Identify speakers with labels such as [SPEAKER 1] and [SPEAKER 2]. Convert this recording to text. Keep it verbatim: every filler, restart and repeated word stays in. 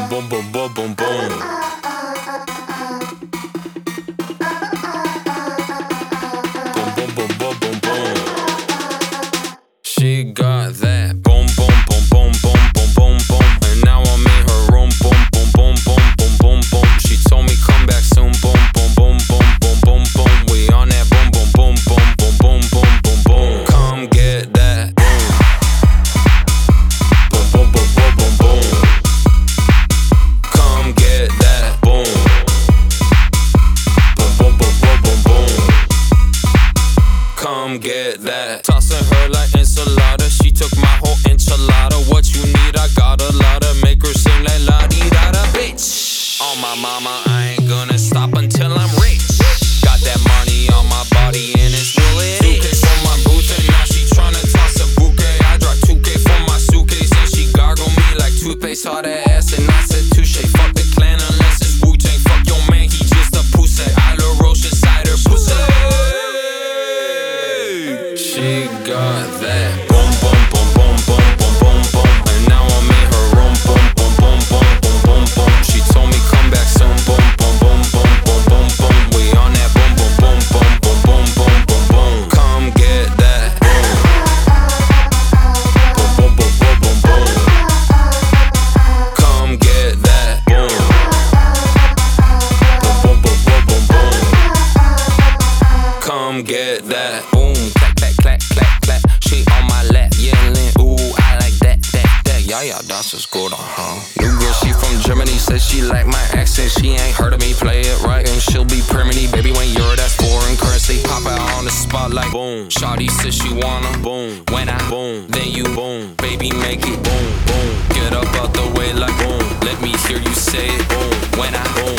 [SPEAKER 1] boom, boom, boom, boom, boom. Boom, boom, boom, boom, boom, boom. She got that boom, boom, boom, boom, boom, boom, boom, boom. And now I'm in her room, boom, boom, boom, boom, boom, boom, boom. She told me come back soon, boom, boom, boom, boom, boom, boom, boom. We on that boom, boom, boom, boom, boom, boom, boom, boom, boom. Come get that boom, boom, boom, boom, boom, boom, boom. Come get that boom, boom, boom, boom, boom, boom, boom. Come get that. Tossing her like enchilada. She took my whole enchilada. What you need, I got a lot of. Make her sing like la di da da, bitch. On my mama, I ain't gonna stop until I'm rich. Got that money on my body and it's will it is. two K for my boots and now she tryna toss a bouquet. I dropped two K for my suitcase and she gargled me like toothpaste. Saw that ass and I said touche. Fuck the clan unless it's Wu-Tang. Fuck your man, he just a pussy. I La Roche cider pussy. She got that boom, boom, boom, boom, boom, boom, boom, boom. And now I'm in her room, boom, boom, boom, boom, boom, boom, boom. She told me come back soon, boom, boom, boom, boom, boom, boom, boom. We on that boom, boom, boom, boom, boom, boom, boom, boom, boom. Come get that boom, boom, boom, boom, boom, boom, boom. Come get that boom, boom, boom, boom, boom, boom, boom. Come get that boom, clap, clap, clap, clap, clap. She on my lap, yelling, ooh, I like that, that, that. Yeah, yeah, that's just good on her. New girl, she from Germany, says she like my accent. She ain't heard of me, play it right, and she'll be permanent. Baby, when you're that foreign currency, pop out on the spotlight, boom. Shawty says she wanna, boom. When I, boom, then you, boom. Baby, make it, boom, boom. Get up out the way like, boom. Let me hear you say it, boom. When I, boom.